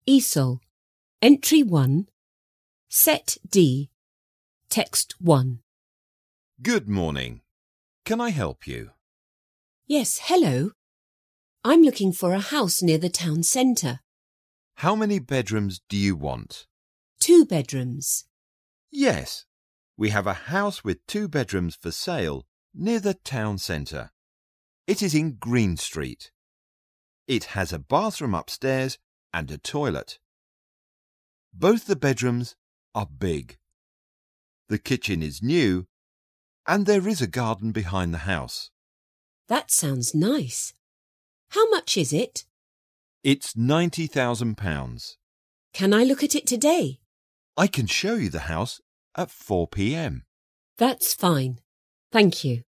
ESOL. Entry 1. Set D. Text 1. Good morning. Can I help you? Yes, hello. I'm looking for a house near the town centre. How many bedrooms do you want? 2 bedrooms. Yes, we have a house with 2 bedrooms for sale near the town centre. It is in Green Street. It has a bathroom upstairs and a toilet. Both the bedrooms are big. The kitchen is new and there is a garden behind the house. That sounds nice. How much is it? It's £90,000. Can I look at it today? I can show you the house at 4 p.m. That's fine. Thank you.